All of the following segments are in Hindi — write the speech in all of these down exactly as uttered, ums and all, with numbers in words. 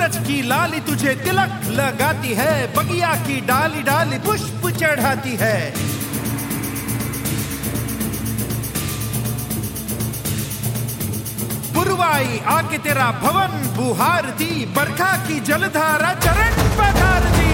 सूरज की लाली तुझे तिलक लगाती है, बगिया की डाली डाली पुष्प चढ़ाती है। पुरवाई आके तेरा भवन बुहारती, बरखा की जलधारा चरण पधारती।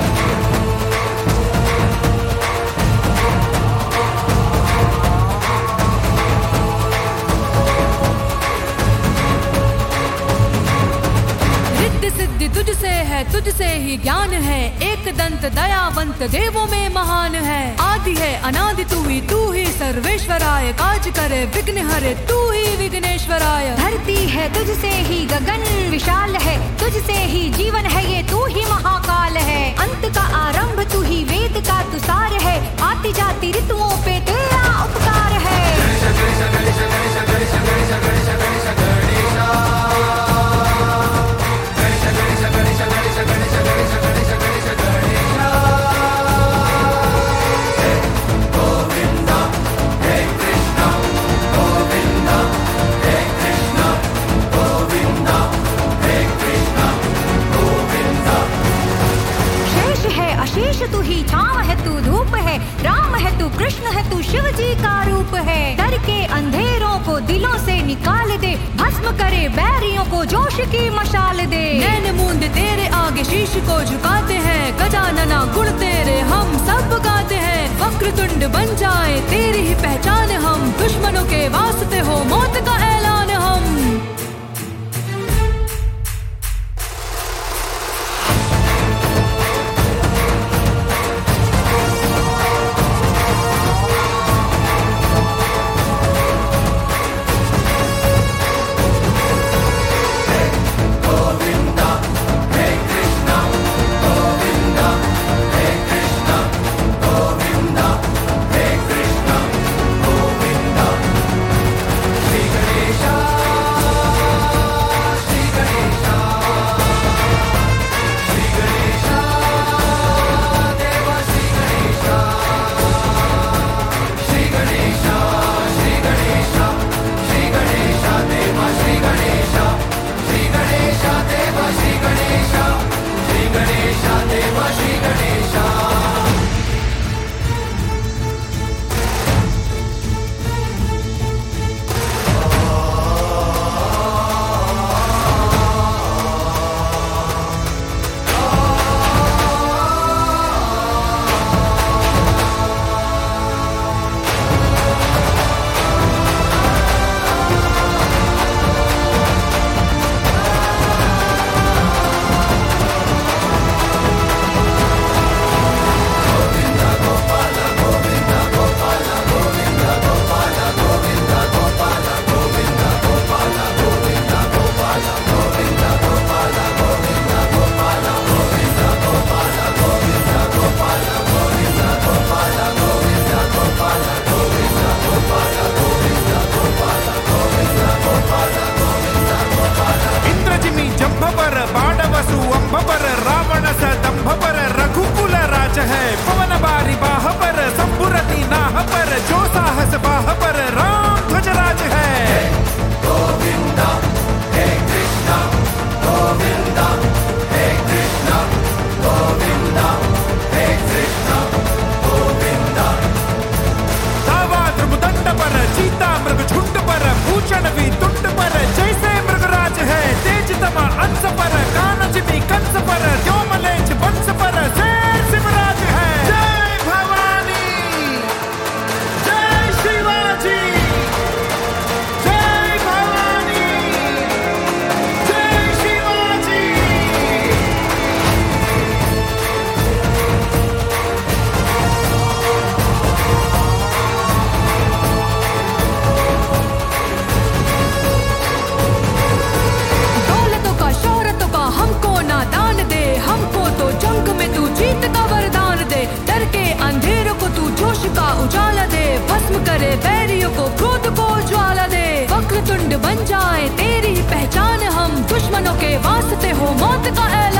सिद्धि तुझसे है, तुझसे ही ज्ञान है, एक दंत दयावंत देवों में महान है। आदि है अनादि तू ही, तू ही सर्वेश्वराय, काज करे विघ्न हरे तू ही विघ्नेश्वराय। धरती है तुझसे ही, गगन विशाल है, तुझसे ही जीवन है ये, तू ही महाकाल है। अंत का आरंभ तू ही, वेद का तू सार है, आती जाती ऋतुओं पे तेरा उपकार है। शेष तू ही, छाँव है तू, धूप है, राम है तू, कृष्ण है तू, शिव जी का रूप है। डर के अंधेरों को दिलों से निकाल दे, भस्म करे बैरियों को जोश की मशाल दे। नैन मूंद तेरे आगे शीश को झुकाते हैं, गजानना गुण तेरे हम सब गाते हैं। वक्रतुंड बन जाए तेरी ही पहचान हम, दुश्मनों के वास्ते हो मौत का ऐलान हम। करे बैरियों को, क्रोध को ज्वाला दे। वक्रतुंड बन जाए तेरी पहचान हम, दुश्मनों के वास्ते हो मौत का ऐलान।